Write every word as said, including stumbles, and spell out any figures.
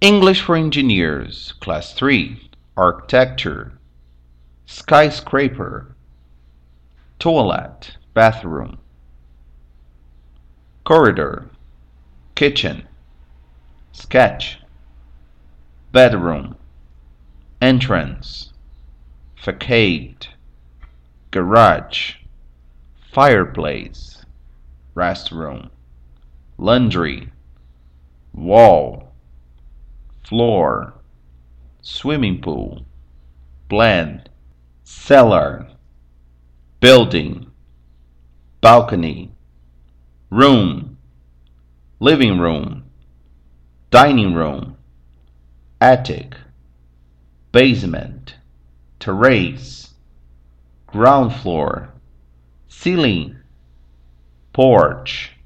English for Engineers, Class three, Architecture, Skyscraper, Toilet, Bathroom, Corridor, Kitchen, Sketch, Bedroom, Entrance, Facade, Garage, Fireplace, Restroom, Laundry, Wall, Floor, Swimming Pool, Blend, Cellar, Building, Balcony, Room, Living Room, Dining Room, Attic, Basement, Terrace, Ground Floor, Ceiling, Porch,